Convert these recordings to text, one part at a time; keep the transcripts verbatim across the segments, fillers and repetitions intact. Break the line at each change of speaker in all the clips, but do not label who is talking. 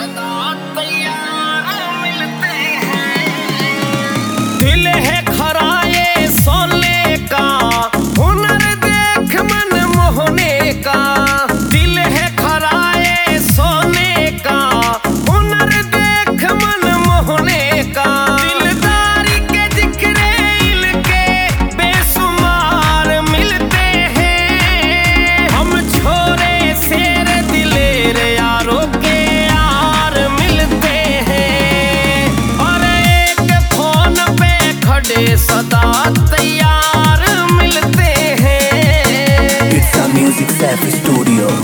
सदा तैयार मिलते हैं। दिल है खराए सोले का, हुनर देख मन मोहने का। दिल है खराए सोने का, हुनर देख मन मोहने का। दिलदारी के जिक्रे इनके बेशुमार मिलते हैं। हम छोरे शेर दिलेर यारों के यार मिलते हैं। और एक फोन पे खड़े सदा तैयार मिलते हैं।
It's a Music Safi Studio.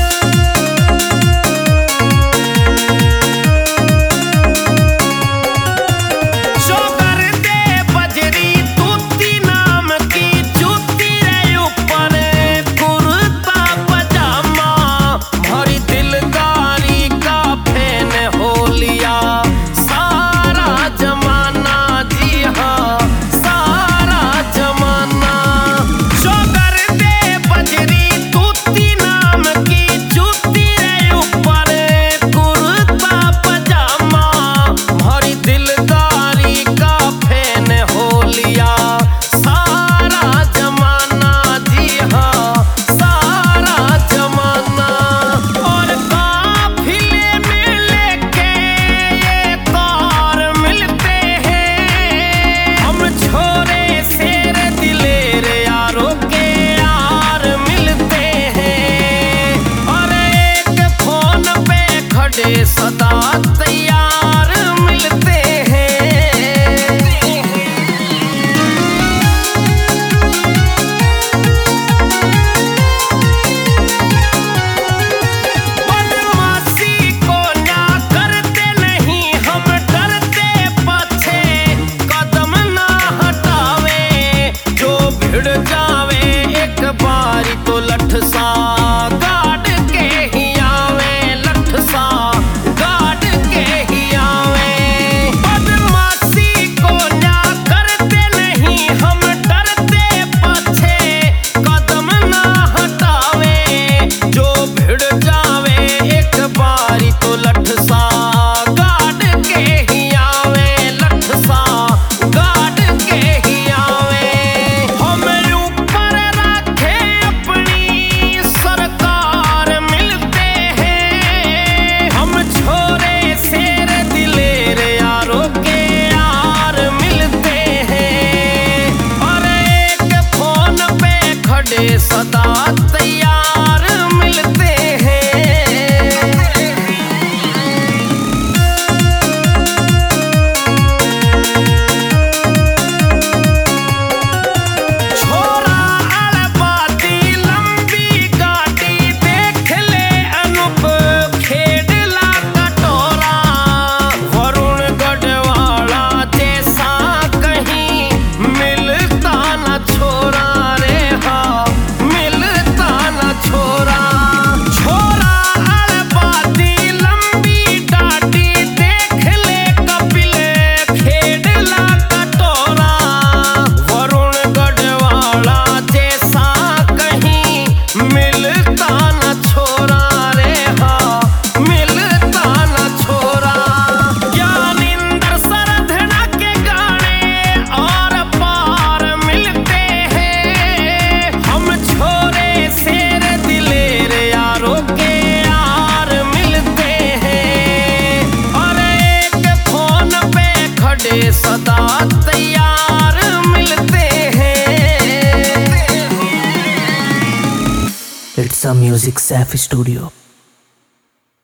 सदा तैयार मिलते हैं। बदमाशी को ना करते नहीं हम, डरते पछे कदम ना हटावे। जो भिड़ जावे एक बारी तो लठ सा गाड़ के ही आवे। लठ सा तो लठ सा गाड़ के ही आवे। लठ सा गाड़ के ही आवे। हमें ऊपर रखे अपनी सरकार मिलते हैं। हम छोरे शेर दिलेर यारों के यार मिलते हैं। और एक फोन पे खड़े सदा तैयार मिलते हैं। सदा तैयार मिलते हैं।
It's a Music Safi Studio.